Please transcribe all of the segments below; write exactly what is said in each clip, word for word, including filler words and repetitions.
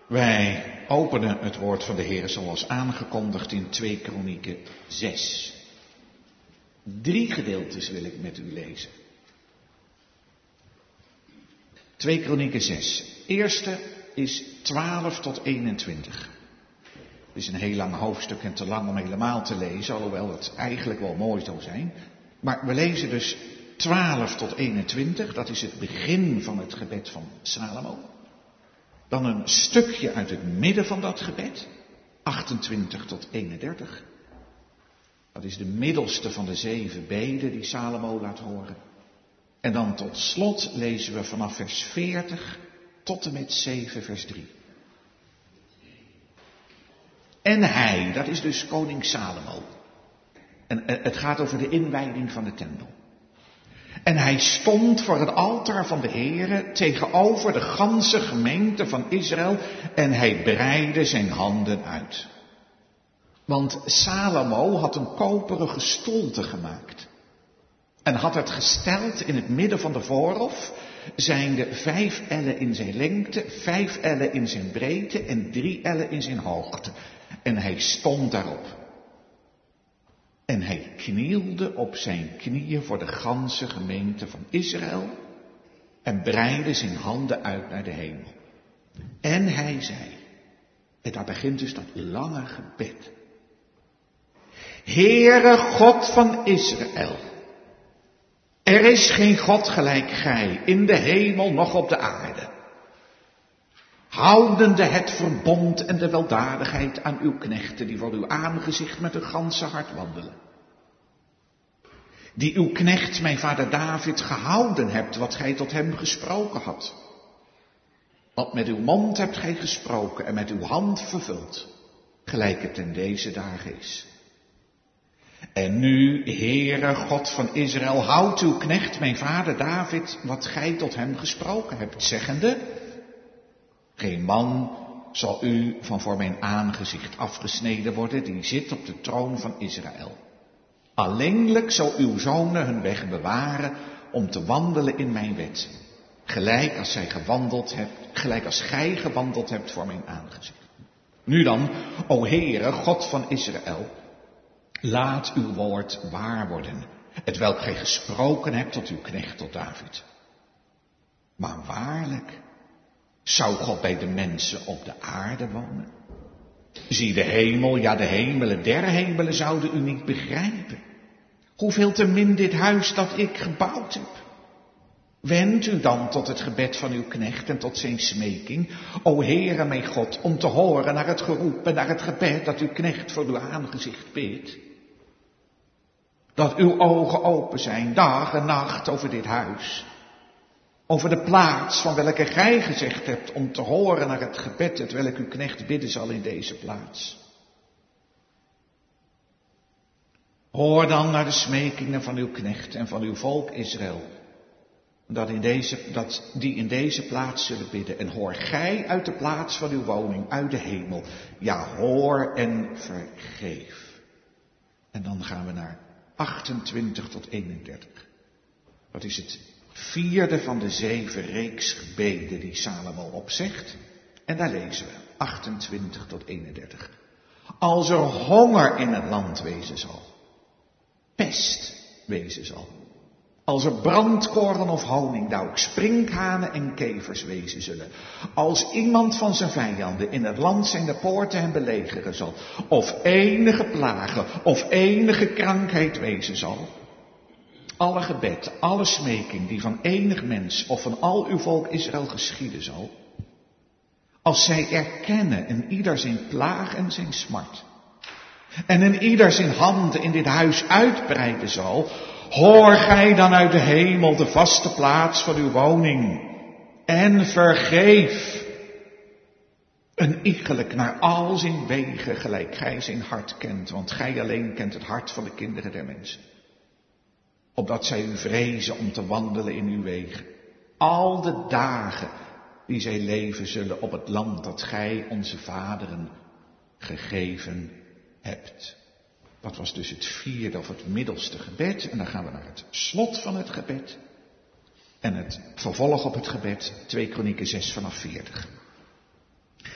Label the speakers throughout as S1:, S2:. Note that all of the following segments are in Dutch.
S1: Wij openen het woord van de Heer zoals aangekondigd in twee Kronieken zes. Drie gedeeltes wil ik met u lezen. twee Kronieken zes. Eerste is twaalf tot eenentwintig. Het is een heel lang hoofdstuk en te lang om helemaal te lezen, alhoewel het eigenlijk wel mooi zou zijn. Maar we lezen dus twaalf tot eenentwintig, dat is het begin van het gebed van Salomo. Dan een stukje uit het midden van dat gebed, achtentwintig tot eenendertig. Dat is de middelste van de zeven beden die Salomo laat horen. En dan tot slot lezen we vanaf vers veertig tot en met zeven vers drie. En hij, dat is dus koning Salomo. En het gaat over de inwijding van de tempel. En hij stond voor het altaar van de Heere tegenover de ganse gemeente van Israël en hij breidde zijn handen uit. Want Salomo had een koperige stoelte gemaakt en had het gesteld in het midden van de voorhof, zijnde vijf ellen in zijn lengte, vijf ellen in zijn breedte en drie ellen in zijn hoogte. En hij stond daarop. En hij knielde op zijn knieën voor de ganse gemeente van Israël en breidde zijn handen uit naar de hemel. En hij zei, en daar begint dus dat lange gebed. Heere God van Israël, er is geen God gelijk gij in de hemel noch op de aarde. Houdende het verbond en de weldadigheid aan uw knechten die voor uw aangezicht met een ganse hart wandelen. Die uw knecht, mijn vader David, gehouden hebt wat gij tot hem gesproken had. Want met uw mond hebt gij gesproken en met uw hand vervuld, gelijk het in deze dagen is. En nu, Heere God van Israël, houdt uw knecht, mijn vader David, wat gij tot hem gesproken hebt, zeggende, geen man zal u van voor mijn aangezicht afgesneden worden, die zit op de troon van Israël. Alleenlijk zal uw zonen hun weg bewaren om te wandelen in mijn wet. Gelijk als zij gewandeld hebt, gelijk als gij gewandeld hebt voor mijn aangezicht. Nu dan, o Heere, God van Israël, laat uw woord waar worden, hetwelk gij gesproken hebt tot uw knecht, tot David. Maar waarlijk, zou God bij de mensen op de aarde wonen? Zie de hemel, ja de hemelen der hemelen zouden u niet begrijpen. Hoeveel te min dit huis dat ik gebouwd heb. Wend u dan tot het gebed van uw knecht en tot zijn smeking, o Heere mijn God, om te horen naar het geroep en naar het gebed dat uw knecht voor uw aangezicht bidt. Dat uw ogen open zijn, dag en nacht over dit huis. Over de plaats van welke gij gezegd hebt om te horen naar het gebed, het welk uw knecht bidden zal in deze plaats. Hoor dan naar de smekingen van uw knecht en van uw volk Israël, dat, in deze, dat die in deze plaats zullen bidden. En hoor gij uit de plaats van uw woning, uit de hemel. Ja, hoor en vergeef. En dan gaan we naar achtentwintig tot eenendertig. Dat is het vierde van de zeven reeks gebeden die Salomo opzegt. En daar lezen we achtentwintig tot eenendertig. Als er honger in het land wezen zal, pest wezen zal, als er brandkoren of honingdauw, sprinkhanen en kevers wezen zullen, als iemand van zijn vijanden in het land zijn de poorten hem belegeren zal, of enige plagen of enige krankheid wezen zal, alle gebed, alle smeking die van enig mens of van al uw volk Israël geschieden zal, als zij erkennen in ieder zijn plaag en zijn smart, en in ieder zijn handen in dit huis uitbreiden zal, hoor gij dan uit de hemel de vaste plaats van uw woning, en vergeef een iegelijk naar al zijn wegen, gelijk gij zijn hart kent, want gij alleen kent het hart van de kinderen der mensen. Opdat zij u vrezen om te wandelen in uw wegen, al de dagen die zij leven zullen op het land dat gij onze vaderen gegeven hebt. Dat was dus het vierde of het middelste gebed. En dan gaan we naar het slot van het gebed. En het vervolg op het gebed, twee Kronieken zes vanaf veertig.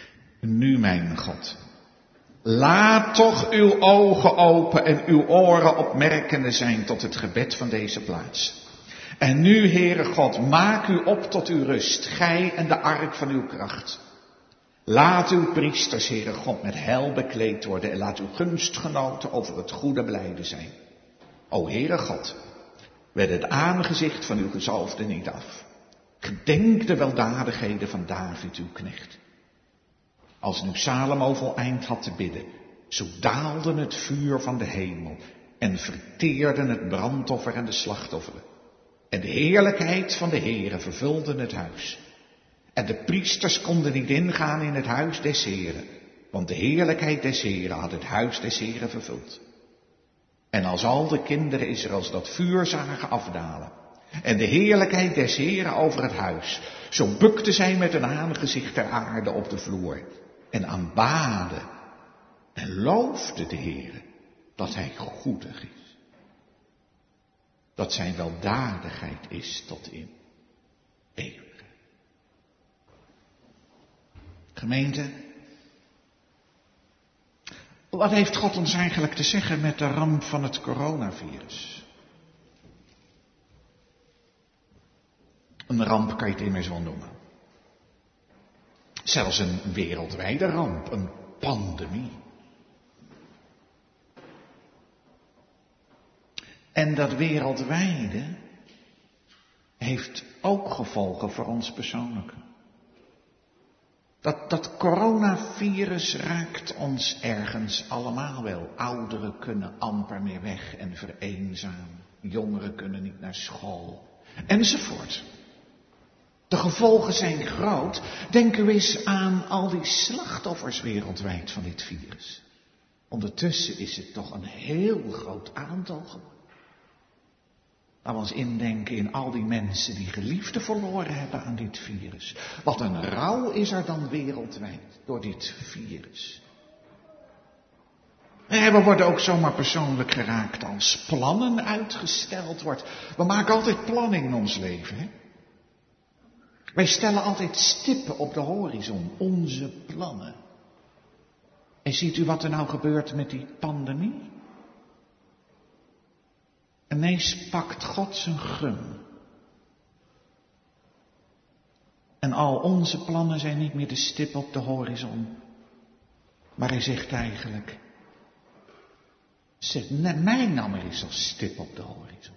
S1: Nu, mijn God, laat toch uw ogen open en uw oren opmerkende zijn tot het gebed van deze plaats. En nu, Heere God, maak u op tot uw rust, gij en de ark van uw kracht. Laat uw priesters, Heere God, met heil bekleed worden en laat uw gunstgenoten over het goede blijde zijn. O Heere God, wed het aangezicht van uw gezalfde niet af. Gedenk de weldadigheden van David, uw knecht. Als nu Salomo voleind had te bidden, zo daalde het vuur van de hemel en verteerden het brandoffer en de slachtofferen. En de heerlijkheid van de Heere vervulde het huis. En de priesters konden niet ingaan in het huis des Heeren, want de heerlijkheid des Heeren had het huis des Heeren vervuld. En als al de kinderen Israëls dat vuur zagen afdalen, en de heerlijkheid des Heeren over het huis, zo bukten zij met hun aangezicht ter aarde op de vloer, en aanbaden en loofden de Heere, dat hij goedig is. Dat zijn weldadigheid is tot in eeuwigheid. Gemeente, wat heeft God ons eigenlijk te zeggen met de ramp van het coronavirus? Een ramp kan je het immers wel noemen. Zelfs een wereldwijde ramp, een pandemie. En dat wereldwijde heeft ook gevolgen voor ons persoonlijk. Dat, dat coronavirus raakt ons ergens allemaal wel. Ouderen kunnen amper meer weg en vereenzamen. Jongeren kunnen niet naar school. Enzovoort. De gevolgen zijn groot. Denk u eens aan al die slachtoffers wereldwijd van dit virus. Ondertussen is het toch een heel groot aantal geworden. Laten we ons indenken in al die mensen die geliefden verloren hebben aan dit virus. Wat een rouw is er dan wereldwijd door dit virus. En we worden ook zomaar persoonlijk geraakt als plannen uitgesteld wordt. We maken altijd plannen in ons leven, hè? Wij stellen altijd stippen op de horizon, onze plannen. En ziet u wat er nou gebeurt met die pandemie? Ineens pakt God zijn gum. En al onze plannen zijn niet meer de stip op de horizon. Maar hij zegt eigenlijk, zet mij nou maar eens als stip op de horizon.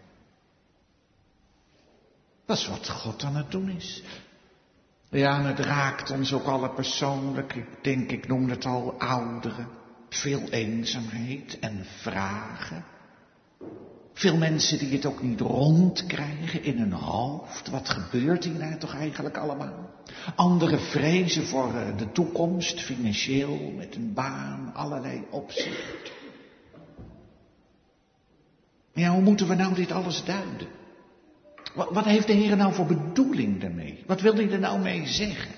S1: Dat is wat God aan het doen is. Ja, en het raakt ons ook alle persoonlijk. Ik denk, ik noemde het al, ouderen. Veel eenzaamheid en vragen. Veel mensen die het ook niet rondkrijgen in hun hoofd. Wat gebeurt hier nou toch eigenlijk allemaal? Anderen vrezen voor de toekomst, financieel, met een baan, allerlei opzichten. Ja, hoe moeten we nou dit alles duiden? Wat heeft de Heer nou voor bedoeling daarmee? Wat wil hij er nou mee zeggen?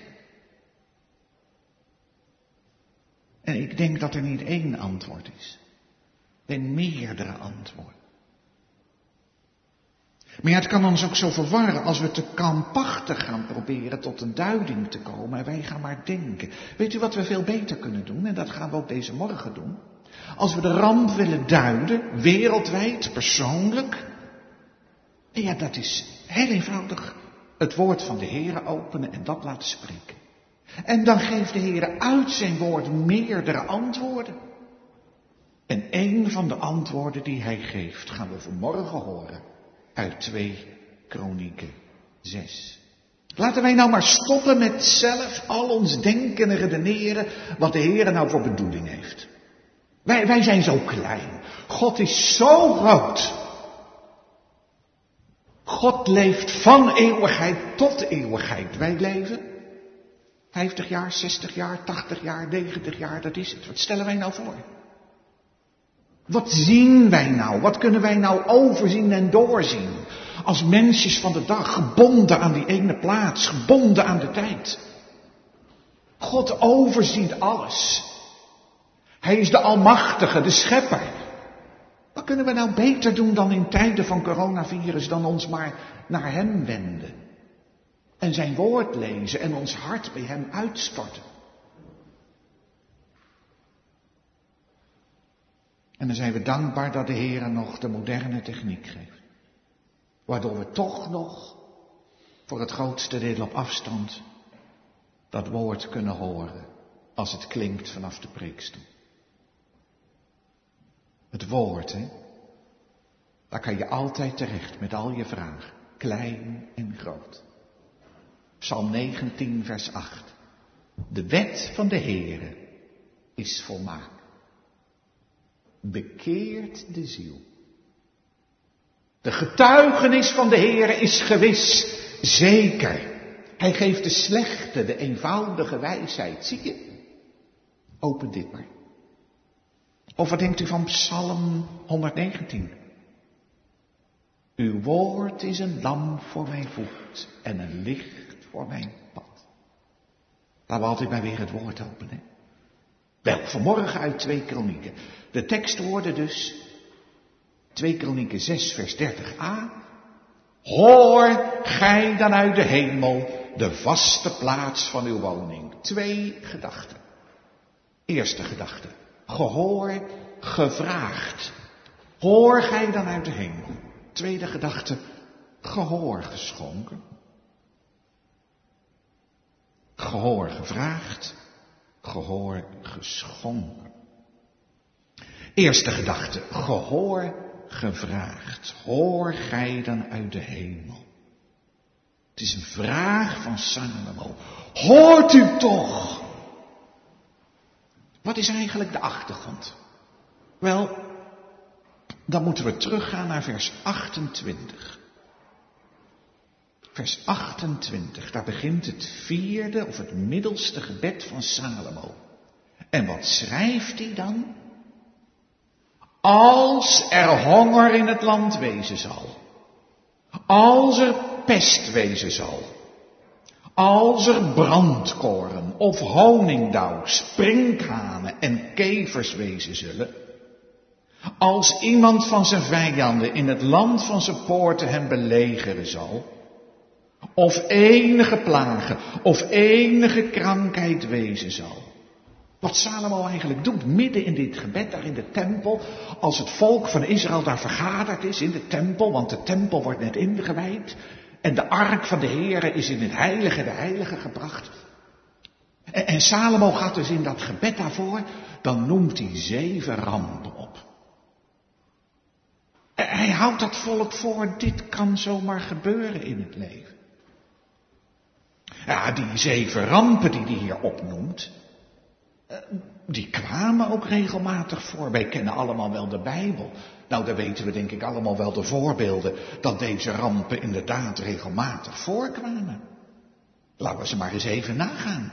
S1: En ik denk dat er niet één antwoord is. Er zijn meerdere antwoorden. Maar ja, het kan ons ook zo verwarren als we te krampachtig gaan proberen tot een duiding te komen. En wij gaan maar denken. Weet u wat we veel beter kunnen doen? En dat gaan we ook deze morgen doen. Als we de ramp willen duiden, wereldwijd, persoonlijk. En ja, dat is heel eenvoudig. Het woord van de Heere openen en dat laten spreken. En dan geeft de Heere uit zijn woord meerdere antwoorden. En één van de antwoorden die hij geeft, gaan we vanmorgen horen. Uit twee Kronieken zes. Laten wij nou maar stoppen met zelf al ons denken en redeneren wat de Heere nou voor bedoeling heeft. Wij, wij zijn zo klein. God is zo groot. God leeft van eeuwigheid tot eeuwigheid. Wij leven vijftig jaar, zestig jaar, tachtig jaar, negentig jaar, dat is het. Wat stellen wij nou voor? Wat zien wij nou? Wat kunnen wij nou overzien en doorzien? Als mensjes van de dag, gebonden aan die ene plaats, gebonden aan de tijd. God overziet alles. Hij is de Almachtige, de Schepper. Wat kunnen we nou beter doen dan in tijden van coronavirus dan ons maar naar hem wenden? En zijn woord lezen en ons hart bij hem uitstorten. En dan zijn we dankbaar dat de Heer nog de moderne techniek geeft. Waardoor we toch nog, voor het grootste deel op afstand, dat woord kunnen horen als het klinkt vanaf de preekstoel. Het woord, hè, daar kan je altijd terecht met al je vragen, klein en groot. Psalm negentien, vers acht. De wet van de Heere is volmaakt. Bekeert de ziel. De getuigenis van de Heere is gewis, zeker. Hij geeft de slechte, de eenvoudige wijsheid. Zie je? Open dit maar. Of wat denkt u van Psalm honderdnegentien? Uw woord is een lamp voor mijn voet en een licht voor mijn pad. Laten we altijd maar weer het woord openen. Wel, vanmorgen uit twee Kronieken. De tekstwoorden dus, twee Kronieken zes vers dertig a. Hoor gij dan uit de hemel de vaste plaats van uw woning. Twee gedachten. Eerste gedachte. Gehoor, gevraagd. Hoor gij dan uit de hemel. Tweede gedachte. Gehoor geschonken. Gehoor gevraagd. Gehoor geschonken. Eerste gedachte. Gehoor gevraagd. Hoor gij dan uit de hemel. Het is een vraag van Salomo. Hoort u toch? Wat is eigenlijk de achtergrond? Wel, dan moeten we teruggaan naar vers achtentwintig. Vers achtentwintig, daar begint het vierde of het middelste gebed van Salomo. En wat schrijft hij dan? Als er honger in het land wezen zal. Als er pest wezen zal. Als er brandkoren of honingdauw, sprinkhanen en kevers wezen zullen. Als iemand van zijn vijanden in het land van zijn poorten hem belegeren zal. Of enige plagen of enige krankheid wezen zal. Wat Salomo eigenlijk doet, midden in dit gebed, daar in de tempel, als het volk van Israël daar vergaderd is in de tempel, want de tempel wordt net ingewijd, en de ark van de Heere is in het heilige de heilige gebracht. En, en Salomo gaat dus in dat gebed daarvoor, dan noemt hij zeven rampen op. En hij houdt dat volk voor, dit kan zomaar gebeuren in het leven. Ja, die zeven rampen die hij hier opnoemt, die kwamen ook regelmatig voor. Wij kennen allemaal wel de Bijbel. Nou, daar weten we denk ik allemaal wel de voorbeelden dat deze rampen inderdaad regelmatig voorkwamen. Laten we ze maar eens even nagaan.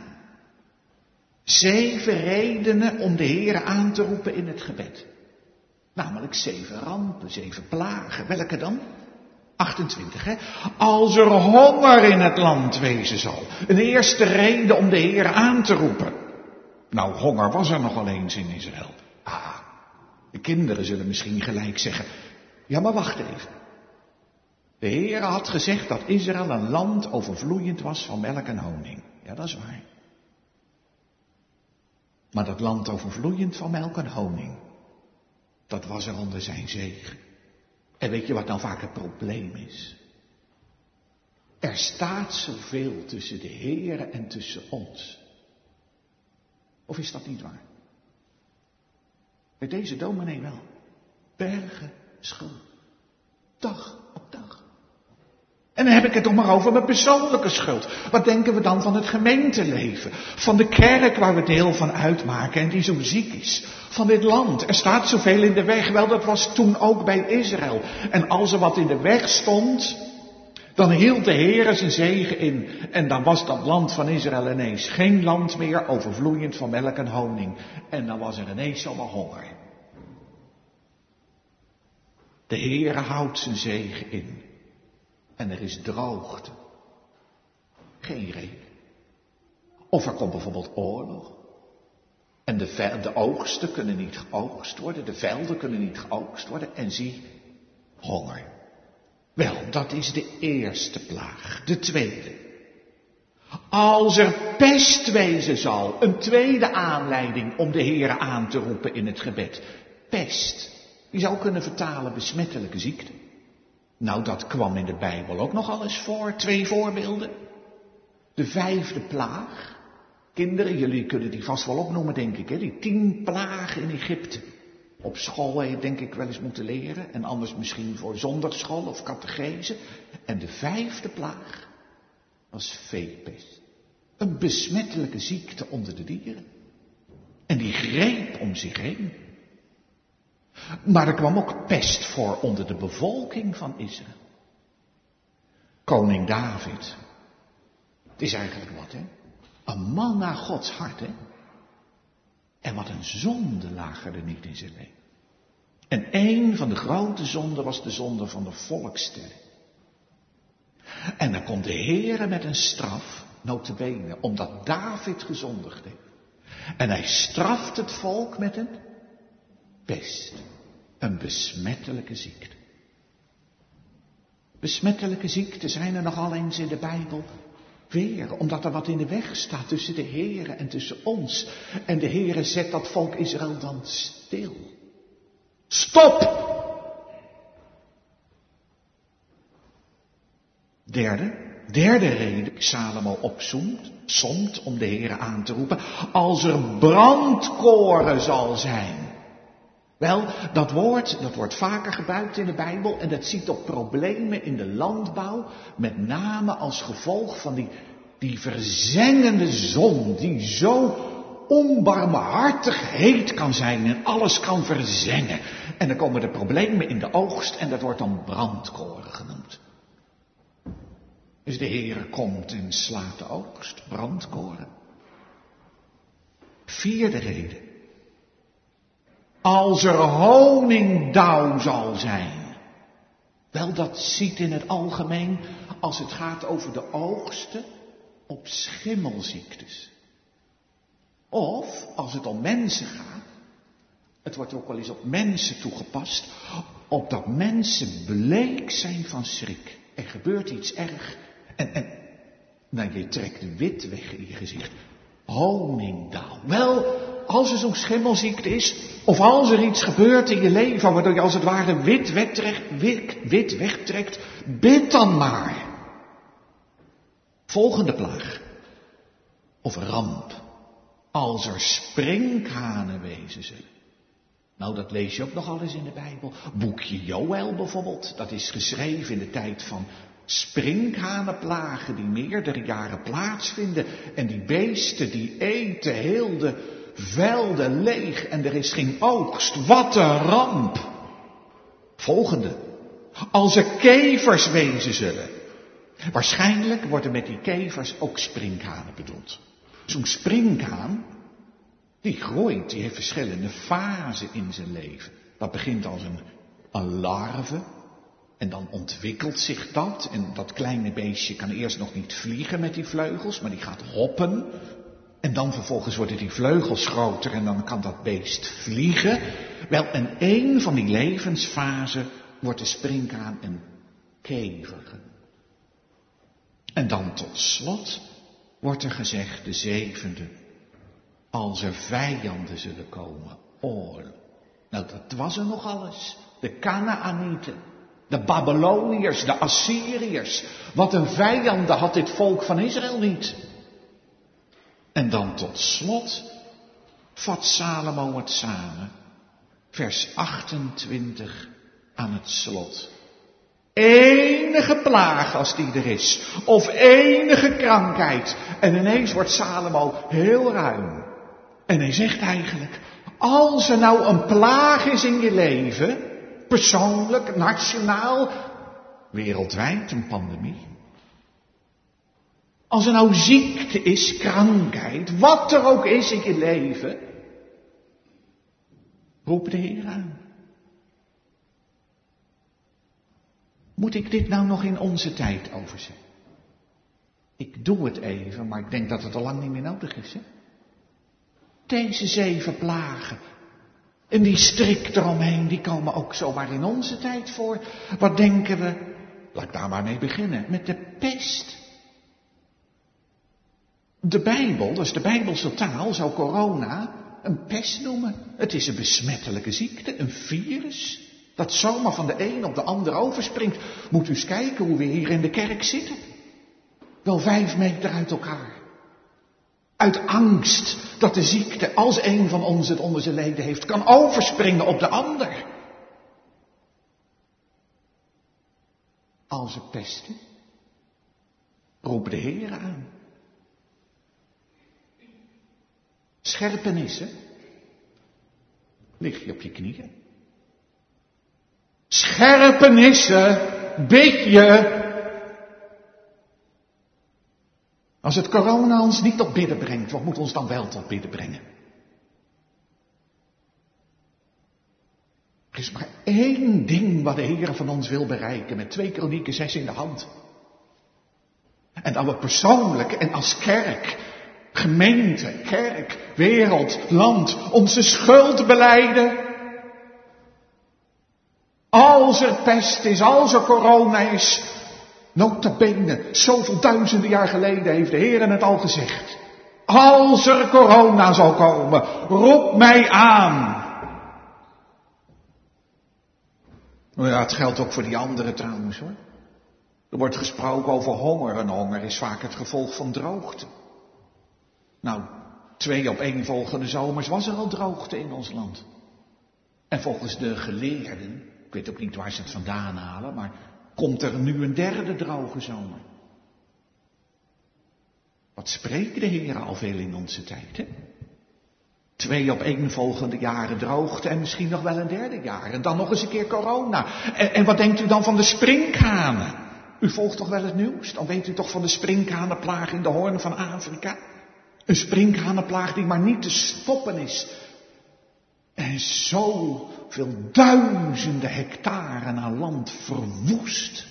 S1: Zeven redenen om de Heere aan te roepen in het gebed. Namelijk zeven rampen, zeven plagen. Welke dan? achtentwintig, hè? Als er honger in het land wezen zal. Een eerste reden om de Heere aan te roepen. Nou, honger was er nogal eens in Israël. Ah, de kinderen zullen misschien gelijk zeggen, ja maar wacht even. De Heere had gezegd dat Israël een land overvloeiend was van melk en honing. Ja, dat is waar. Maar dat land overvloeiend van melk en honing, dat was er onder zijn zegen. En weet je wat nou vaak het probleem is? Er staat zoveel tussen de Heere en tussen ons. Of is dat niet waar? Bij deze dominee wel. Bergen schuld. Dag op dag. En dan heb ik het toch maar over mijn persoonlijke schuld. Wat denken we dan van het gemeenteleven? Van de kerk waar we deel van uitmaken en die zo ziek is. Van dit land. Er staat zoveel in de weg. Wel, dat was toen ook bij Israël. En als er wat in de weg stond, dan hield de Heere zijn zegen in. En dan was dat land van Israël ineens geen land meer, overvloeiend van melk en honing. En dan was er ineens zomaar honger. De Heere houdt zijn zegen in. En er is droogte. Geen regen. Of er komt bijvoorbeeld oorlog. En de, ve- de oogsten kunnen niet geoogst worden. De velden kunnen niet geoogst worden. En zie, honger. Wel, dat is de eerste plaag. De tweede. Als er pest wezen zal. Een tweede aanleiding om de Heere aan te roepen in het gebed. Pest. Je zou kunnen vertalen besmettelijke ziekte. Nou, dat kwam in de Bijbel ook nogal eens voor. Twee voorbeelden. De vijfde plaag. Kinderen, jullie kunnen die vast wel opnoemen, denk ik. Hè? Die tien plagen in Egypte. Op school heb je denk ik wel eens moeten leren. En anders misschien voor zondagschool of catechese. En de vijfde plaag was veepest. Een besmettelijke ziekte onder de dieren. En die greep om zich heen. Maar er kwam ook pest voor onder de bevolking van Israël. Koning David. Het is eigenlijk wat, hè? Een man naar Gods hart, hè? En wat een zonde lagen er niet in zijn leven. En één van de grote zonden was de zonde van de volkstelling. En dan komt de Heere met een straf, nota bene, omdat David gezondigd heeft. En hij straft het volk met een pest. Een besmettelijke ziekte. Besmettelijke ziekten zijn er nogal eens in de Bijbel. Weer, omdat er wat in de weg staat tussen de Heere en tussen ons. En de Heere zet dat volk Israël dan stil. Stop! Derde, derde reden, Salomo opzomt, somt om de Heere aan te roepen. Als er brandkoren zal zijn. Wel, dat woord, dat wordt vaker gebruikt in de Bijbel en dat ziet op problemen in de landbouw, met name als gevolg van die, die verzengende zon, die zo onbarmhartig heet kan zijn en alles kan verzengen. En dan komen er problemen in de oogst en dat wordt dan brandkoren genoemd. Dus de Heere komt en slaat de oogst, brandkoren. Vierde reden. Als er honingdauw zal zijn. Wel, dat ziet in het algemeen, als het gaat over de oogsten, op schimmelziektes. Of, als het om mensen gaat, het wordt ook wel eens op mensen toegepast, opdat mensen bleek zijn van schrik. Er gebeurt iets erg en, en nou, je trekt de wit weg in je gezicht. Honingdauw. Wel, als er zo'n schimmelziekte is, of als er iets gebeurt in je leven, waardoor je als het ware wit wegtrekt, wit, wit wegtrekt, bid dan maar. Volgende plaag. Of ramp. Als er sprinkhanen wezen zullen. Nou, dat lees je ook nogal eens in de Bijbel. Boekje Joël bijvoorbeeld, dat is geschreven in de tijd van sprinkhanenplagen die meerdere jaren plaatsvinden. En die beesten die eten heel de velden leeg en er is geen oogst. Wat een ramp. Volgende. Als er kevers wezen zullen. Waarschijnlijk worden met die kevers ook sprinkhanen bedoeld. Zo'n sprinkhaan, die groeit, die heeft verschillende fasen in zijn leven. Dat begint als een, een larve. En dan ontwikkelt zich dat. En dat kleine beestje kan eerst nog niet vliegen met die vleugels, maar die gaat hoppen. En dan vervolgens worden die vleugels groter en dan kan dat beest vliegen. Wel, en één van die levensfasen wordt de sprinkhaan een kever genoemd. En dan tot slot wordt er gezegd, de zevende, als er vijanden zullen komen, oorlog. Nou, dat was er nog alles. De Kanaanieten, de Babyloniërs, de Assyriërs. Wat een vijanden had dit volk van Israël niet. En dan tot slot vat Salomo het samen. Vers achtentwintig aan het slot. Enige plaag als die er is. Of enige krankheid. En ineens wordt Salomo heel ruim. En hij zegt eigenlijk, als er nou een plaag is in je leven, persoonlijk, nationaal, wereldwijd, een pandemie. Als er nou ziekte is, krankheid, wat er ook is in je leven, roep de Heer aan. Moet ik dit nou nog in onze tijd overzetten? Ik doe het even, maar ik denk dat het al lang niet meer nodig is, hè? Deze zeven plagen en die strik eromheen, die komen ook zomaar in onze tijd voor. Wat denken we? Laat ik daar maar mee beginnen. Met de pest. De Bijbel, dus de Bijbelse taal, zou corona een pest noemen. Het is een besmettelijke ziekte, een virus, dat zomaar van de een op de ander overspringt. Moet u eens kijken hoe we hier in de kerk zitten. Wel vijf meter uit elkaar. Uit angst dat de ziekte, als een van ons het onder zijn leden heeft, kan overspringen op de ander. Als er pesten, roep de Heer aan. Scherpenissen, lig je op je knieën. Scherpenissen, bid je. Als het corona ons niet tot bidden brengt, wat moet ons dan wel tot bidden brengen? Er is maar één ding wat de Heer van ons wil bereiken, met twee Kronieken zes in de hand. En dat we persoonlijk en als kerk, gemeente, kerk, wereld, land, onze schuld belijden. Als er pest is, als er corona is, nota bene, zoveel duizenden jaar geleden heeft de Heer het al gezegd. Als er corona zal komen, roep mij aan. Nou ja, het geldt ook voor die anderen trouwens hoor. Er wordt gesproken over honger en honger is vaak het gevolg van droogte. Nou, twee opeenvolgende zomers was er al droogte in ons land. En volgens de geleerden, ik weet ook niet waar ze het vandaan halen, maar komt er nu een derde droge zomer. Wat spreken de Heer al veel in onze tijd, hè? Twee opeenvolgende jaren droogte en misschien nog wel een derde jaar. En dan nog eens een keer corona. En, en wat denkt u dan van de sprinkhanen? U volgt toch wel het nieuws? Dan weet u toch van de sprinkhanenplaag in de Hoorn van Afrika? Een sprinkhanenplaag die maar niet te stoppen is. En zoveel duizenden hectare aan land verwoest.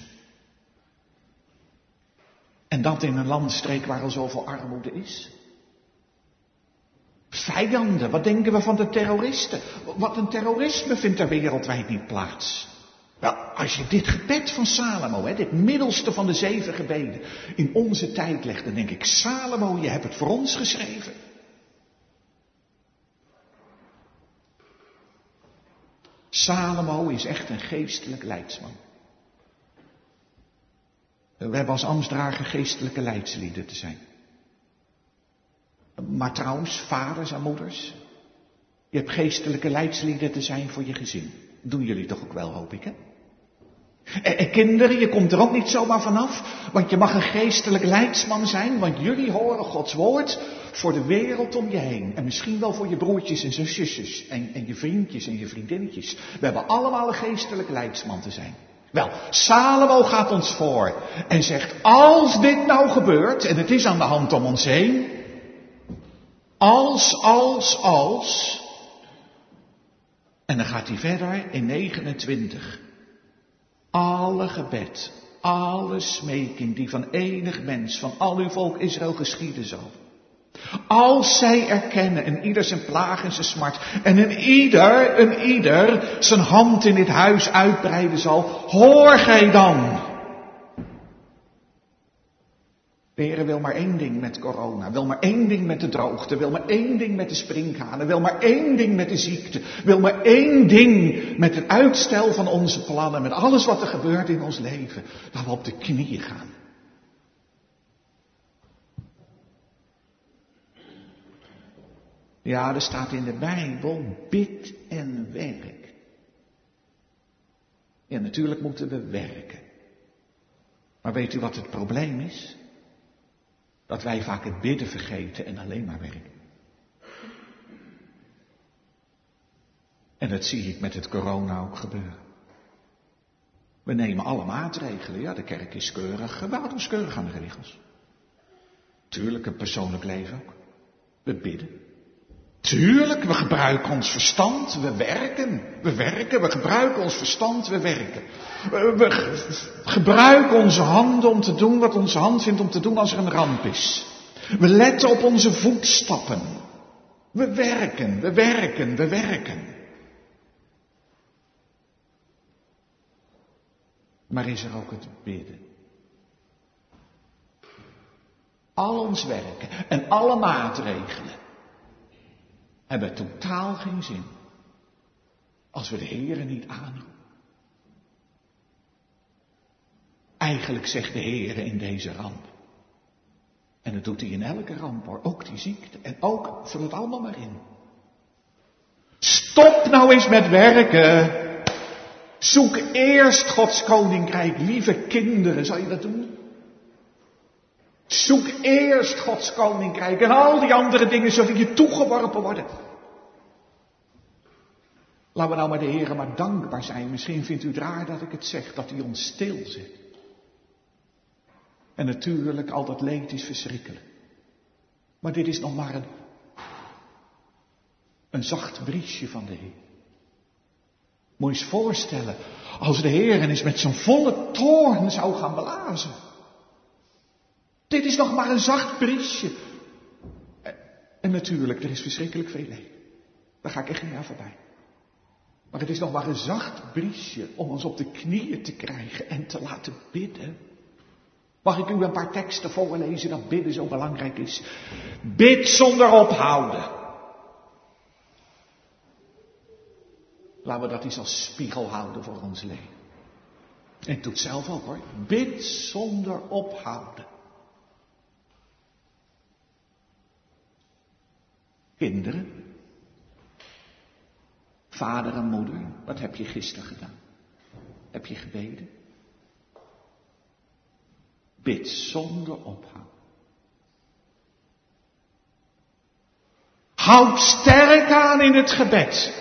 S1: En dat in een landstreek waar al zoveel armoede is. Vijanden, wat denken we van de terroristen? Wat een terrorisme vindt er wereldwijd niet plaats. Wel, als je dit gebed van Salomo, hè, dit middelste van de zeven gebeden, in onze tijd legt, dan denk ik, Salomo, je hebt het voor ons geschreven. Salomo is echt een geestelijk leidsman. We hebben als ambtsdrager geestelijke leidslieden te zijn. Maar trouwens, vaders en moeders, je hebt geestelijke leidslieden te zijn voor je gezin. Doen jullie toch ook wel, hoop ik, hè? En, en kinderen, je komt er ook niet zomaar vanaf, want je mag een geestelijk leidsman zijn, want jullie horen Gods woord voor de wereld om je heen. En misschien wel voor je broertjes en zusjes en, en je vriendjes en je vriendinnetjes. We hebben allemaal een geestelijk leidsman te zijn. Wel, Salomo gaat ons voor en zegt, als dit nou gebeurt, en het is aan de hand om ons heen, als, als, als, en dan gaat hij verder in negenentwintig. Alle gebed, alle smeking die van enig mens, van al uw volk Israël geschieden zal. Als zij erkennen, en ieder zijn plaag en zijn smart, en een ieder, een ieder zijn hand in dit huis uitbreiden zal, hoor gij dan. De Heer wil maar één ding met corona, wil maar één ding met de droogte, wil maar één ding met de sprinkhanen, wil maar één ding met de ziekte, wil maar één ding met het uitstel van onze plannen, met alles wat er gebeurt in ons leven, dat we op de knieën gaan. Ja, er staat in de Bijbel, bid en werk. Ja, natuurlijk moeten we werken. Maar weet u wat het probleem is? Dat wij vaak het bidden vergeten en alleen maar werken. En dat zie ik met het corona ook gebeuren. We nemen alle maatregelen. Ja, de kerk is keurig. We houden ons keurig aan de regels. Tuurlijk, een persoonlijk leven ook. We bidden. Tuurlijk, we gebruiken ons verstand, we werken, we werken, we gebruiken ons verstand, we werken. We, we gebruiken onze handen om te doen wat onze hand vindt om te doen als er een ramp is. We letten op onze voetstappen. We werken, we werken, we werken. Maar is er ook het bidden? Al ons werken en alle maatregelen. hebben totaal geen zin als we de Heere niet aanroepen. Eigenlijk zegt de Heere in deze ramp. En dat doet hij in elke ramp hoor. Ook die ziekte. En ook, vul het allemaal maar in. Stop nou eens met werken. Zoek eerst Gods koninkrijk. Lieve kinderen, zal je dat doen? Zoek eerst Gods koninkrijk. En al die andere dingen zullen je toegeworpen worden. Laten we nou maar de Heere maar dankbaar zijn. Misschien vindt u het raar dat ik het zeg. Dat hij ons stilzet. En natuurlijk, al dat leed is verschrikkelijk. Maar dit is nog maar een, een zacht briesje van de Heer. Moet je eens voorstellen, als de Heer eens met zijn volle toorn zou gaan blazen. Dit is nog maar een zacht briesje. En, en natuurlijk, er is verschrikkelijk veel leed. Daar ga ik echt niet aan voorbij. Maar het is nog maar een zacht briesje om ons op de knieën te krijgen en te laten bidden. Mag ik u een paar teksten voorlezen dat bidden zo belangrijk is? Bid zonder ophouden. Laten we dat eens als spiegel houden voor ons leven. En doe het zelf ook hoor. Bid zonder ophouden. Kinderen. Vader en moeder. Wat heb je gisteren gedaan? Heb je gebeden? Bid zonder ophouden. Houd sterk aan in het gebed.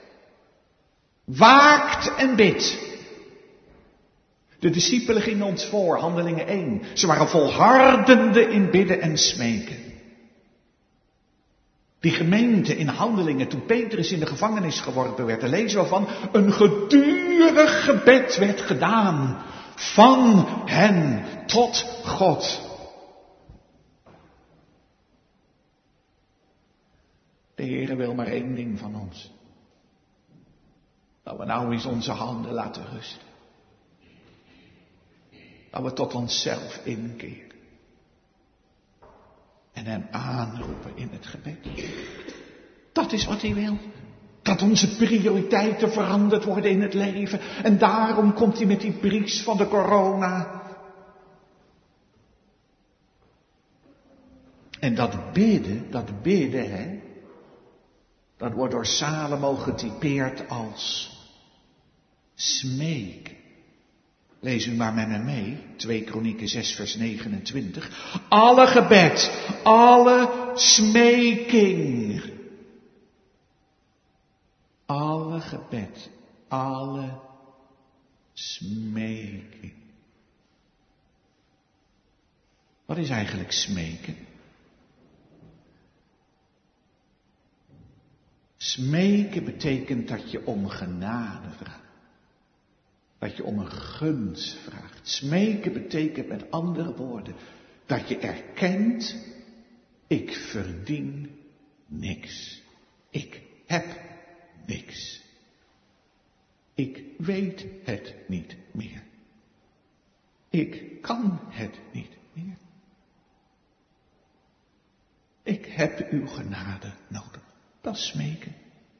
S1: Waakt en bid. De discipelen gingen ons voor, Handelingen één. Ze waren volhardende in bidden en smeken. Die gemeente in Handelingen, toen Petrus in de gevangenis geworpen werd, daar lezen we van, een gedurig gebed werd gedaan. Van hen tot God. De Heere wil maar één ding van ons. Dat we nou eens onze handen laten rusten. Dat we tot onszelf inkeren. En hem aanroepen in het gebed. Dat is wat hij wil. Dat onze prioriteiten veranderd worden in het leven. En daarom komt hij met die bries van de corona. En dat bidden, dat bidden, hè. Dat wordt door Salomo getypeerd als smeken. Lees u maar met me mee. twee Kronieken zes vers negenentwintig. Alle gebed, alle smeking. Alle gebed, alle smeking. Wat is eigenlijk smeken? Smeken betekent dat je om genade vraagt. Dat je om een gunst vraagt. Smeken betekent met andere woorden dat je erkent, ik verdien niks. Ik heb niks. Ik weet het niet meer. Ik kan het niet meer. Ik heb uw genade nodig. Dat is smeken.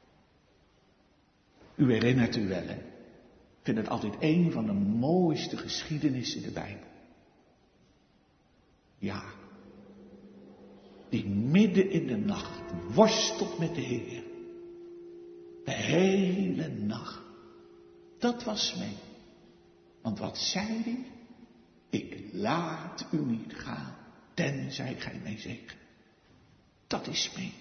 S1: U herinnert u wel, hè? Ik vind het altijd een van de mooiste geschiedenissen in de Bijbel. Ja. Die midden in de nacht worstelt met de Heer. De hele nacht. Dat was smeken. Want wat zei hij? Ik laat u niet gaan, tenzij gij mij zegt. Dat is smeken.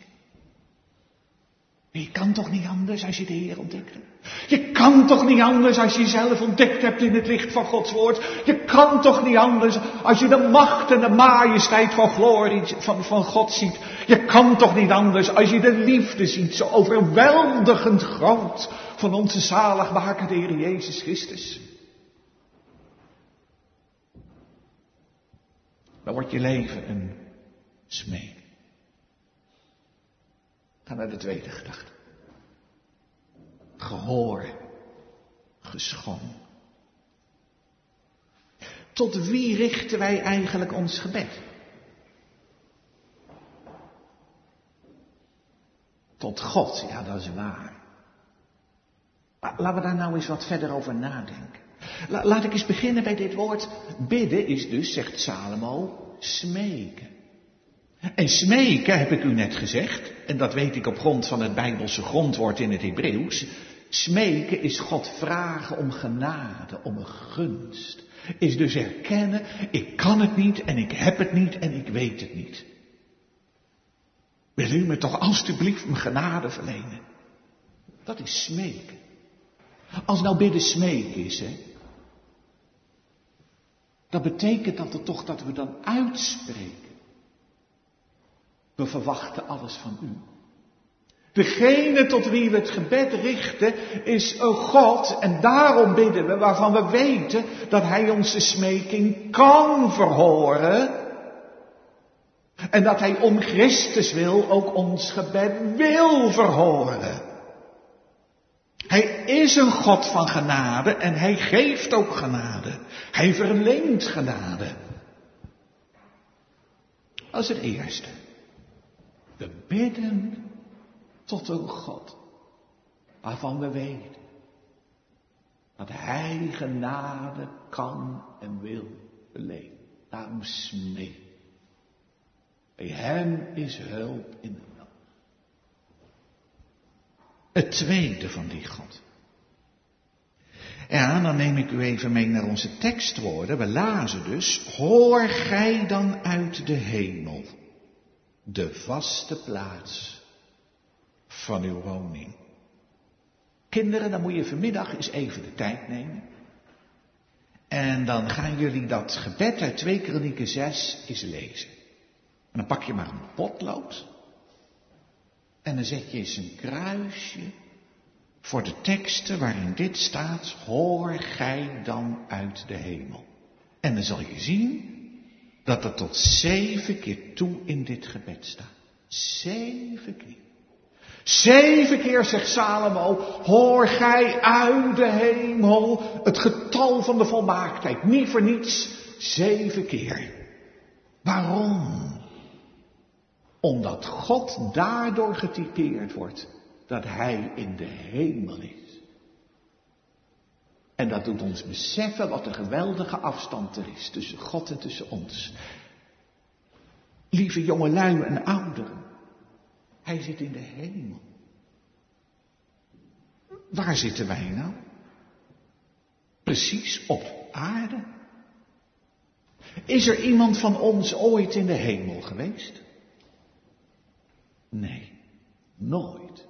S1: Je kan toch niet anders als je de Heer ontdekt hebt? Je kan toch niet anders als je jezelf ontdekt hebt in het licht van Gods woord? Je kan toch niet anders als je de macht en de majesteit van glorie van, van God ziet? Je kan toch niet anders als je de liefde ziet, zo overweldigend groot, van onze zaligmaker de Heer Jezus Christus? Dan wordt je leven een smeek. Ga naar de tweede gedachte. Gehoor geschonken. Tot wie richten wij eigenlijk ons gebed? tot God. Ja, dat is waar. Maar laten we daar nou eens wat verder over nadenken. La, laat ik eens beginnen bij dit woord. Bidden is dus, zegt Salomo, smeken. En smeken, heb ik u net gezegd, en dat weet ik op grond van het Bijbelse grondwoord in het Hebreeuws. Smeken is God vragen om genade, om een gunst. Is dus erkennen, ik kan het niet en ik heb het niet en ik weet het niet. Wil u me toch alstublieft mijn genade verlenen? Dat is smeken. Als nou bidden smeken is, hè. Dat betekent dat er toch dat we dan uitspreken. We verwachten alles van u. Degene tot wie we het gebed richten is een God en daarom bidden we waarvan we weten dat Hij onze smeking kan verhoren. En dat Hij om Christus wil ook ons gebed wil verhoren. Hij is een God van genade en Hij geeft ook genade. Hij verleent genade. Dat is het eerste. We bidden tot een God waarvan we weten dat Hij genade kan en wil verlenen. Daarom smeek. Bij Hem is hulp in de nood. Het tweede van die God. Ja, dan neem ik u even mee naar onze tekstwoorden. We lazen dus, hoor gij dan uit de hemel de vaste plaats van uw woning. Kinderen, dan moet je vanmiddag eens even de tijd nemen. En dan gaan jullie dat gebed uit twee Kronieken zes eens lezen. En dan pak je maar een potlood. En dan zet je eens een kruisje voor de teksten waarin dit staat. Hoor gij dan uit de hemel. En dan zal je zien dat er tot zeven keer toe in dit gebed staat. Zeven keer. Zeven keer zegt Salomo, hoor gij uit de hemel, het getal van de volmaaktheid. Niet voor niets, zeven keer. Waarom? Omdat God daardoor getypeerd wordt dat Hij in de hemel is. En dat doet ons beseffen wat een geweldige afstand er is tussen God en tussen ons. Lieve jongelui en ouderen, Hij zit in de hemel. Waar zitten wij nou? Precies op aarde. Is er iemand van ons ooit in de hemel geweest? Nee, nooit.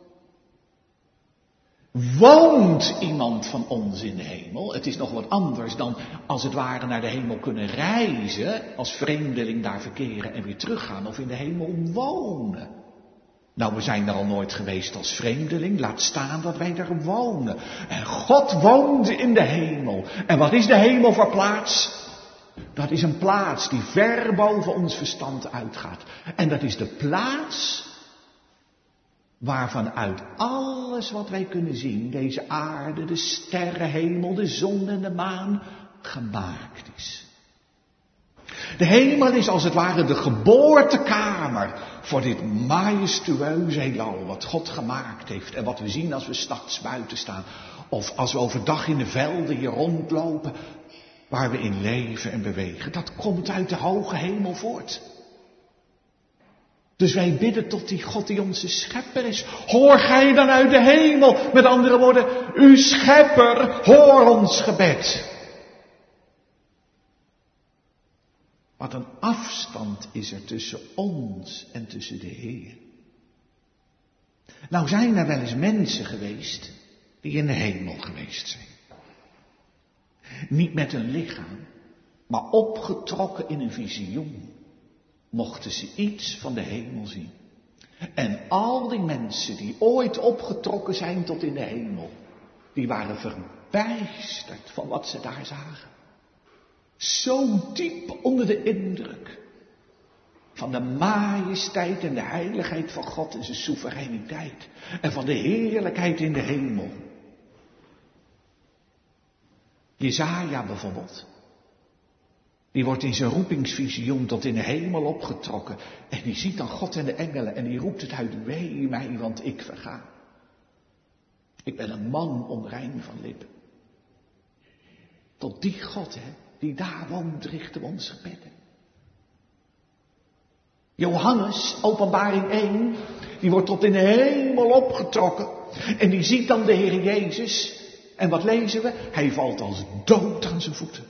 S1: Woont iemand van ons in de hemel? Het is nog wat anders dan als het ware naar de hemel kunnen reizen, als vreemdeling daar verkeren en weer teruggaan of in de hemel wonen. Nou, we zijn er al nooit geweest als vreemdeling, laat staan dat wij daar wonen. En God woont in de hemel. En wat is de hemel voor plaats? Dat is een plaats die ver boven ons verstand uitgaat. En dat is de plaats waarvan uit alles wat wij kunnen zien, deze aarde, de sterrenhemel, de zon en de maan, gemaakt is. De hemel is als het ware de geboortekamer voor dit majestueuze heelal wat God gemaakt heeft. En wat we zien als we 's nachts buiten staan. Of als we overdag in de velden hier rondlopen, waar we in leven en bewegen. Dat komt uit de hoge hemel voort. Dus wij bidden tot die God die onze schepper is. Hoor gij dan uit de hemel. Met andere woorden, uw schepper, hoor ons gebed. Wat een afstand is er tussen ons en tussen de Heer. Nou zijn er wel eens mensen geweest die in de hemel geweest zijn. Niet met hun lichaam, maar opgetrokken in een visioen. Mochten ze iets van de hemel zien. En al die mensen die ooit opgetrokken zijn tot in de hemel, die waren verbijsterd van wat ze daar zagen. Zo diep onder de indruk van de majesteit en de heiligheid van God en zijn soevereiniteit. En van de heerlijkheid in de hemel. Jesaja bijvoorbeeld. Die wordt in zijn roepingsvisioen tot in de hemel opgetrokken. En die ziet dan God en de engelen en die roept het uit, wee mij, want ik verga. Ik ben een man onrein van lippen. Tot die God, hè, die daar woont, richten we ons gebeden. Johannes, Openbaring één, die wordt tot in de hemel opgetrokken. En die ziet dan de Heer Jezus. En wat lezen we? Hij valt als dood aan zijn voeten.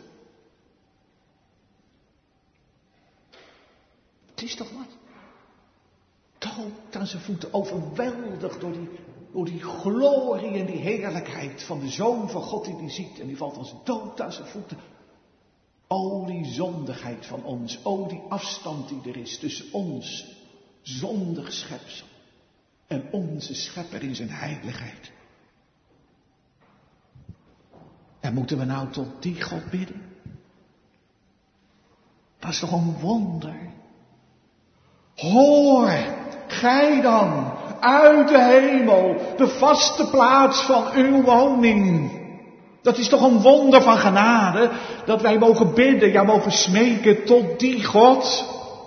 S1: Het is toch wat? Dood aan zijn voeten, overweldigd door die, door die glorie en die heerlijkheid van de Zoon van God die die ziet. En die valt als dood aan zijn voeten. O die zondigheid van ons, o die afstand die er is tussen ons, zondig schepsel, en onze schepper in zijn heiligheid. En moeten we nou tot die God bidden? Dat is toch een wonder. Hoor, gij dan uit de hemel, de vaste plaats van uw woning. Dat is toch een wonder van genade, dat wij mogen bidden, ja mogen smeken tot die God.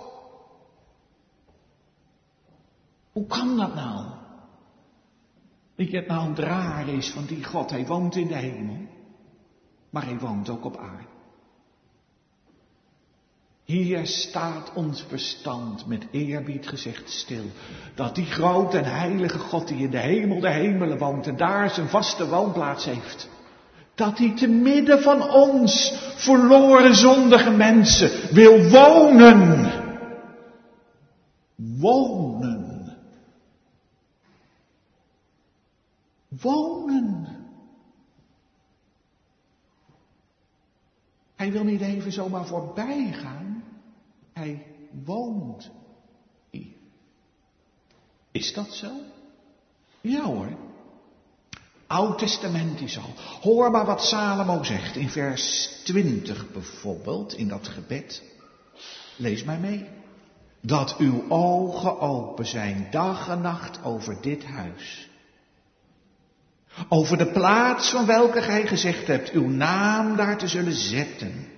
S1: Hoe kan dat nou? Weet je het nou het raar is van die God? Hij woont in de hemel, maar hij woont ook op aarde. Hier staat ons verstand met eerbied gezegd stil. Dat die grote en heilige God die in de hemel der hemelen woont en daar zijn vaste woonplaats heeft. Dat hij te midden van ons verloren zondige mensen wil wonen. Wonen. Wonen. Hij wil niet even zomaar voorbij gaan. Hij woont hier. Is dat zo? Ja hoor. Oud-testamentisch al. Hoor maar wat Salomo zegt in vers twintig bijvoorbeeld, in dat gebed. Lees mij mee. Dat uw ogen open zijn dag en nacht over dit huis. Over de plaats van welke gij gezegd hebt uw naam daar te zullen zetten.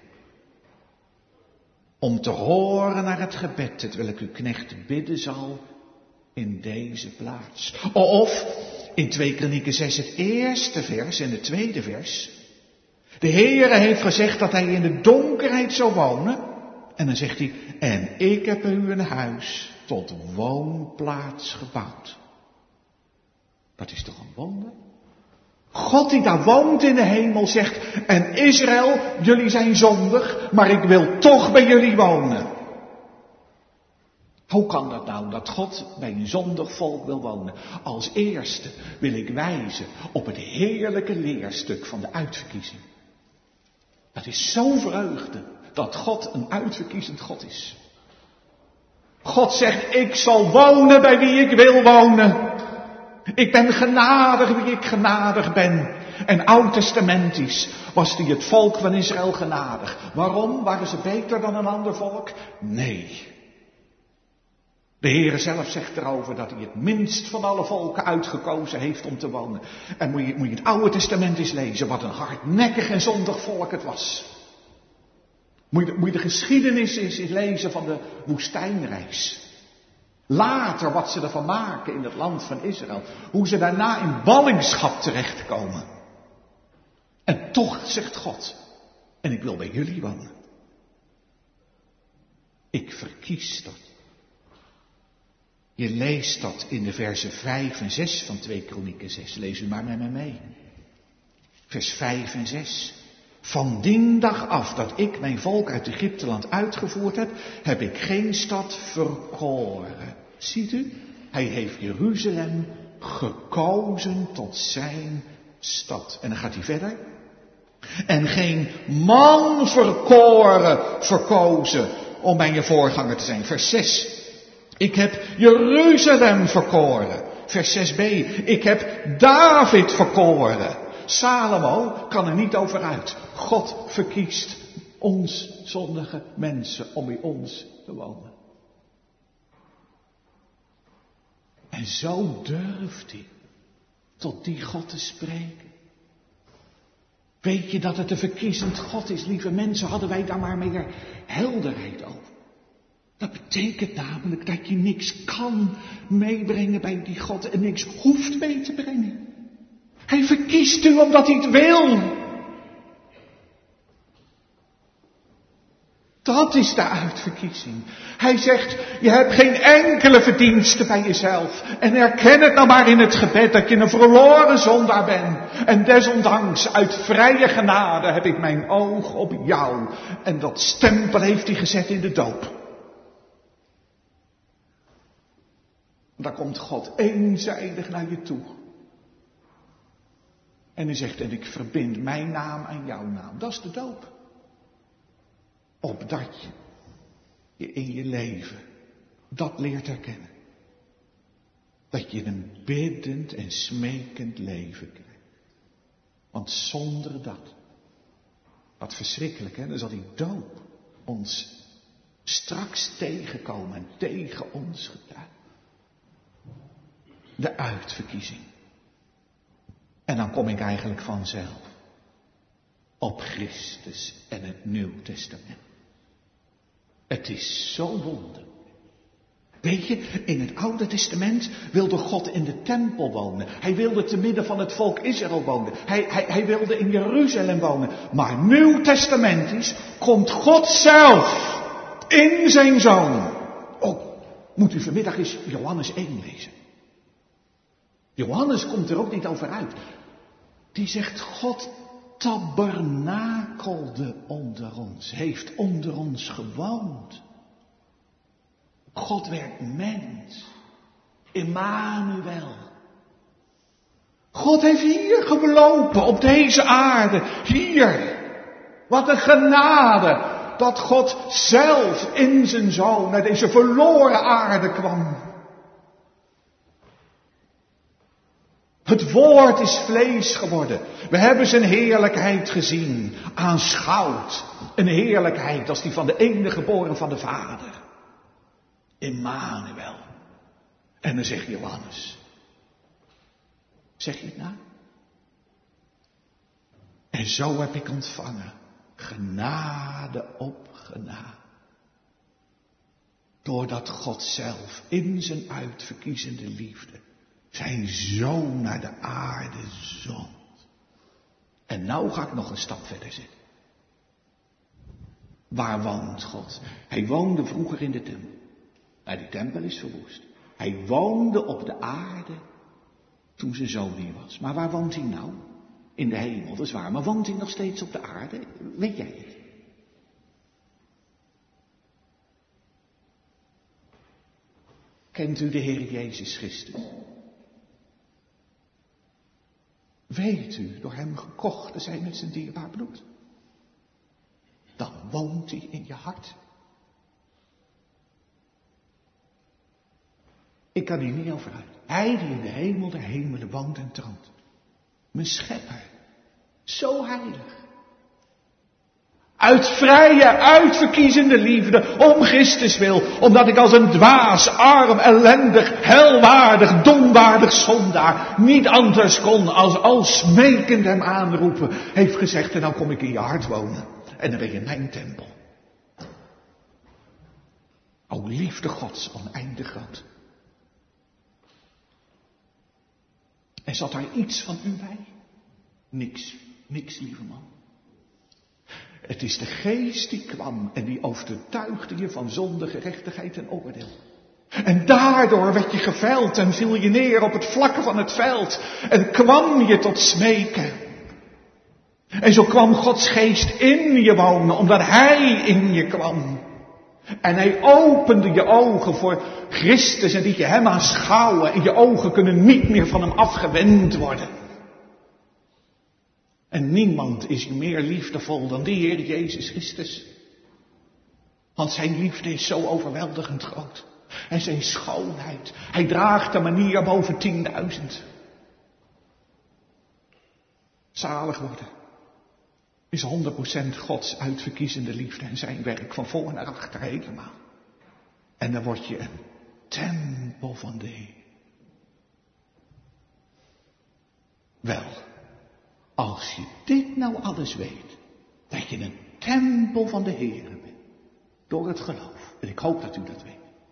S1: Om te horen naar het gebed, terwijl ik uw knecht bidden zal in deze plaats. Of in twee Kronieken zes het eerste vers en het tweede vers. De Heere heeft gezegd dat hij in de donkerheid zou wonen. En dan zegt hij, en ik heb u een huis tot woonplaats gebouwd. Dat is toch een wonder? God die daar woont in de hemel zegt, en Israël, jullie zijn zondig, maar ik wil toch bij jullie wonen. Hoe kan dat nou, dat God bij een zondig volk wil wonen? Als eerste wil ik wijzen op het heerlijke leerstuk van de uitverkiezing. Het is zo'n vreugde dat God een uitverkiezend God is. God zegt, ik zal wonen bij wie ik wil wonen. Ik ben genadig wie ik genadig ben. En oud-testamentisch was die het volk van Israël genadig. Waarom? Waren ze beter dan een ander volk? Nee. De Heere zelf zegt erover dat hij het minst van alle volken uitgekozen heeft om te wonen. En moet je, moet je het Oude Testament eens lezen, wat een hardnekkig en zondig volk het was. Moet je, moet je de geschiedenis eens lezen van de woestijnreis. Later wat ze ervan maken in het land van Israël. Hoe ze daarna in ballingschap terechtkomen. En toch zegt God, en ik wil bij jullie wonen. Ik verkies dat. Je leest dat in de versen vijf en zes van twee Kronieken zes. Lees u maar met me mee. Vers vijf en zes. Van dien dag af dat ik mijn volk uit Egypteland uitgevoerd heb, heb ik geen stad verkoren. Ziet u? Hij heeft Jeruzalem gekozen tot zijn stad. En dan gaat hij verder. En geen man verkoren, verkozen om mijn voorganger te zijn. Vers zes. Ik heb Jeruzalem verkoren. Vers zes b. Ik heb David verkoren. Salomo kan er niet over uit. God verkiest ons zondige mensen om bij ons te wonen. En zo durft hij tot die God te spreken. Weet je dat het een verkiezend God is, lieve mensen? Hadden wij daar maar meer helderheid over. Dat betekent namelijk dat je niks kan meebrengen bij die God en niks hoeft mee te brengen. Hij verkiest u omdat hij het wil. Dat is de uitverkiezing. Hij zegt, je hebt geen enkele verdienste bij jezelf. En erken het nou maar in het gebed dat je een verloren zondaar bent. En desondanks, uit vrije genade heb ik mijn oog op jou. En dat stempel heeft hij gezet in de doop. Daar komt God eenzijdig naar je toe. En hij zegt, en ik verbind mijn naam aan jouw naam. Dat is de doop. Opdat je je in je leven dat leert herkennen. Dat je een biddend en smekend leven krijgt. Want zonder dat, wat verschrikkelijk hè, dan zal die doop ons straks tegenkomen en tegen ons getuigen. De uitverkiezing. En dan kom ik eigenlijk vanzelf op Christus en het Nieuw Testament. Het is zo wonderlijk. Weet je, in het Oude Testament wilde God in de tempel wonen. Hij wilde te midden van het volk Israël wonen. Hij, hij, hij wilde in Jeruzalem wonen. Maar Nieuw Testamentisch komt God zelf in zijn Zoon. Oh, moet u vanmiddag eens Johannes één lezen. Johannes komt er ook niet over uit. Die zegt, God tabernakelde onder ons, heeft onder ons gewoond. God werd mens. Immanuel. God heeft hier gelopen op deze aarde. Hier. Wat een genade dat God zelf in zijn Zoon naar deze verloren aarde kwam. Het woord is vlees geworden. We hebben zijn heerlijkheid gezien. Aanschouwd. Een heerlijkheid als die van de enige geboren van de Vader. Immanuel. En dan zegt Johannes. Zeg je het nou? En zo heb ik ontvangen. Genade op genade. Doordat God zelf in zijn uitverkiezende liefde zijn Zoon naar de aarde zond. En nou ga ik nog een stap verder zetten. Waar woont God? Hij woonde vroeger in de tempel. Nou, die tempel is verwoest. Hij woonde op de aarde toen zijn Zoon hier was. Maar waar woont hij nou? In de hemel, dat is waar. Maar woont hij nog steeds op de aarde? Weet jij het? Kent u de Heer Jezus Christus? Weet u door hem gekocht te zijn met zijn dierbaar bloed? Dan woont hij in je hart. Ik kan hier niet over uit. Hij die in de hemel der hemelen woont en troont. Mijn schepper. Zo heilig. Uit vrije, uitverkiezende liefde. Om Christus wil. Omdat ik als een dwaas, arm, ellendig, helwaardig, domwaardig zondaar niet anders kon als al smekend hem aanroepen. Heeft gezegd, en dan kom ik in je hart wonen. En dan ben je mijn tempel. O liefde Gods, oneindig groot. En zat daar iets van u bij? Niks, niks, lieve man. Het is de geest die kwam en die overtuigde je van zonde, gerechtigheid en oordeel. En daardoor werd je geveld en viel je neer op het vlakke van het veld en kwam je tot smeken. En zo kwam Gods geest in je wonen, omdat Hij in je kwam. En Hij opende je ogen voor Christus en liet je Hem aanschouwen. En je ogen kunnen niet meer van Hem afgewend worden. En niemand is meer liefdevol dan die Heer Jezus Christus. Want zijn liefde is zo overweldigend groot. En zijn schoonheid. Hij draagt de manier boven tienduizend. Zalig worden is honderd procent Gods uitverkiezende liefde en zijn werk van voor naar achter helemaal. En dan word je een tempel van de Heer. Wel, Als je dit nou alles weet, dat je een tempel van de Heere bent, door het geloof. En ik hoop dat u dat weet.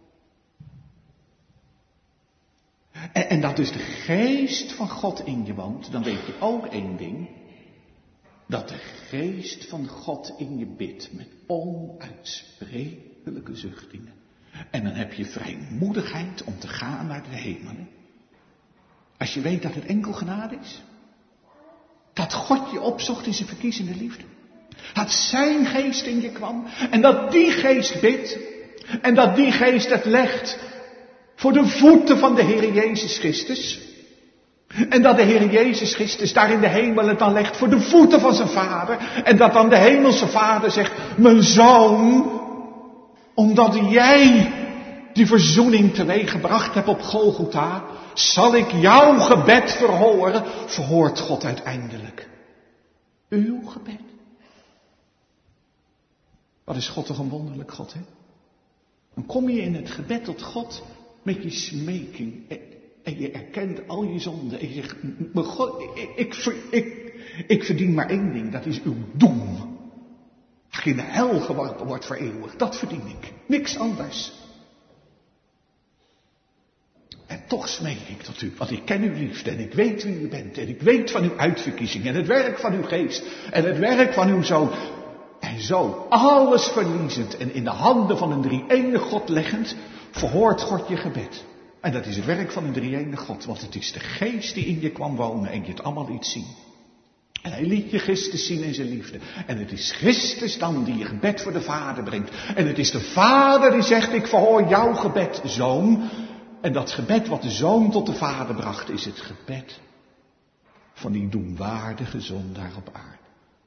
S1: En, en dat dus de geest van God in je woont, dan weet je ook één ding. Dat de geest van God in je bidt met onuitsprekelijke zuchtingen. En dan heb je vrijmoedigheid om te gaan naar de hemelen. Als je weet dat het enkel genade is. Dat God je opzocht in zijn verkiezende liefde. Dat zijn geest in je kwam. En dat die geest bidt. En dat die geest het legt voor de voeten van de Heer Jezus Christus. En dat de Heer Jezus Christus daar in de hemel het dan legt voor de voeten van zijn vader. En dat dan de hemelse vader zegt, mijn zoon, omdat jij die verzoening teweeggebracht hebt op Golgotha, zal ik jouw gebed verhoren. Verhoort God uiteindelijk uw gebed. Wat is God toch een wonderlijk God, hè? Dan kom je in het gebed tot God met je smeking. En je erkent al je zonden. En je zegt, mijn God, ik, ik, ik, ik verdien maar één ding. Dat is uw doem. Dat ik in de hel geworpen word voor eeuwig. Dat verdien ik. Niks anders. En toch smeek ik tot u. Want ik ken uw liefde. En ik weet wie u bent. En ik weet van uw uitverkiezing. En het werk van uw geest. En het werk van uw zoon. En zo, alles verliezend. En in de handen van een drie-enige God leggend. Verhoort God je gebed. En dat is het werk van een drie-enige God. Want het is de geest die in je kwam wonen en je het allemaal liet zien. En hij liet je Christus zien in zijn liefde. En het is Christus dan die je gebed voor de Vader brengt. En het is de Vader die zegt, ik verhoor jouw gebed, zoon. En dat gebed wat de Zoon tot de Vader bracht, is het gebed van die doemwaardige zondaar op aarde.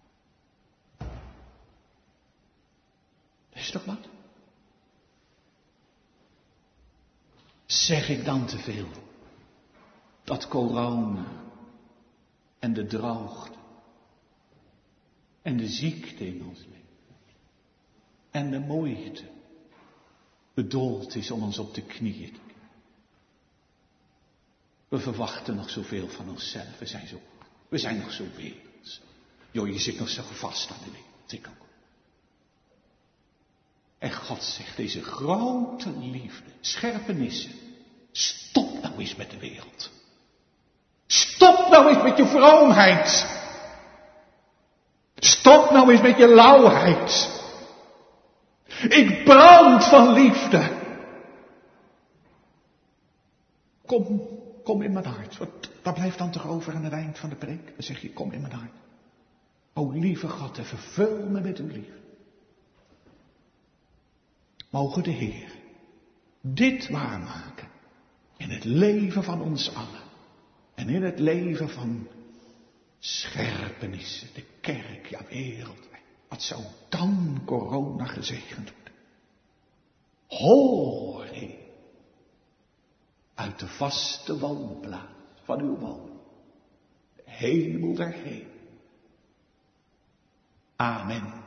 S1: Dat is toch wat? Zeg ik dan te veel? Dat corona en de droogte en de ziekte in ons leven en de moeite bedoeld is om ons op de knieën te knielen. We verwachten nog zoveel van onszelf. We zijn zo, we zijn nog zo werelds. Joh, je zit nog zo vast aan de wereld. Ik ook. En God zegt, deze grote liefde, scherpenissen. Stop nou eens met de wereld. Stop nou eens met je vroomheid. Stop nou eens met je lauwheid. Ik brand van liefde. Kom, kom in mijn hart. Wat, wat blijft dan toch over aan het eind van de preek? Dan zeg je, kom in mijn hart. O lieve God, en vervul me met uw liefde. Mogen de Heer dit waarmaken in het leven van ons allen. En in het leven van scherpenissen, de kerk, ja wereldwijd. Wat zou dan corona gezegend worden? Hoor, Heer, uit de vaste woonplaats van uw woning, de hemel der hemel. Amen.